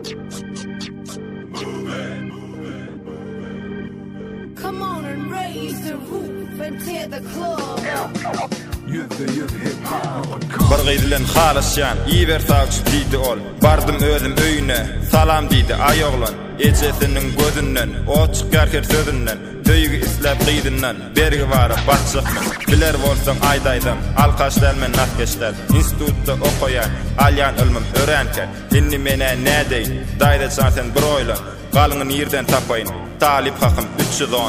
Come on and raise the roof and tear the club. Bir gydylan halasyan, iber tawçy diýdi ol. Bardym özüm öýüne, salam diýdi aýoglan. Eçesiniň gözünden, o çykýar sözünden, töýügi isläp gydynan, bergi baryp batjakmyn. Biler bolsaň aýdaýdym, alkaşlar men nasgeşler, institutda okaýan, alyan ilmim öğrenken. Inni mene nädeýin, daýda çansen bir oýlan, galyny ýerden tapaýyn. Talip hakym 310.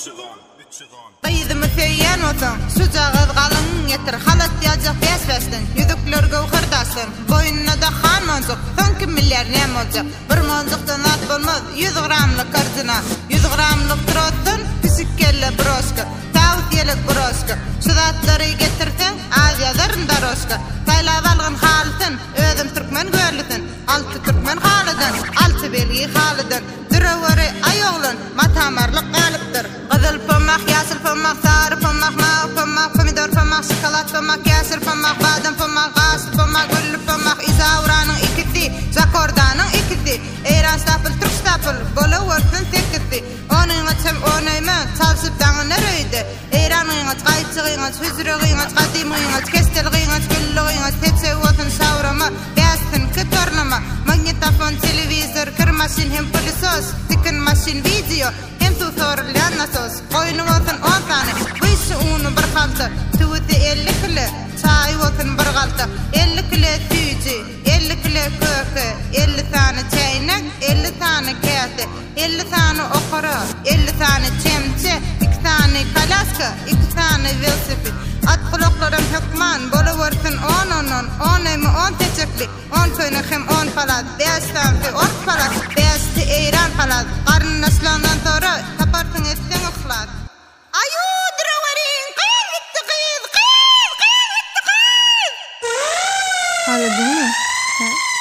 Qaydım feýän otaň, sujagyz galyn getir, halat ýajak besbesden, ýüzükler gowhardasyn, boýunna da han monjuk, 10 milyar näme boljak? Bir monjukdan at bolmaz, 100 gramlyk kardyna, 100 gramlyk trotdan, pisikelle broşka, tawtiyelek broşka, şudatlary getirsen, aýalaryn daroşka, taýlap algyn haltyn, özüm türkmen görlüdin, altı türkmen halydan, altı belgi halydan, düreweri aýoglan, matamarlyk galypdyr. Gyzyl pamak, ýasyl pamak, sary pamak, mawy pamak, pomidor pamak, şokolat pamak, ýasyl pamak, badam pamak, gasy pamak, güllü pamak, izawranyň ikisi, zakordanyň ikisi, eýran stapl, türk stapl, bola wörtün tekisi. Onyň açam onayma, çalsyp daňyna röýdi. Eýranyň aç, gaýçygyň aç, hüzregiň aç, gadymyň aç, kestelgiň aç, güllügiň aç, tetse wotun savrama, bästin ketornama, magnetofon, televizor, kirmaşin hem pilisos, tikin maşin video, hem tutorlan nasos, goýuny wotun 10 tane, byşy uny bir halta, tuwdy 50 kilo, çaý wotun bir galta, 50 kilo tüýji, 50 kilo köke, 50 tane çaýnak, 50 tane kase, 50 tane okara, 50 tane çemçe, 2 tane kalaska, 2 tane velosiped. At kulaklarım hükman, bola wörtün 10 emi 10 teçekli, 10 köýne hem 10 palat, 5 tane 10 palat, 5 eýran palat, garyn naslandan sonra tapartyň etden oklar. Ayu drawariň, qyz. Haladın mı?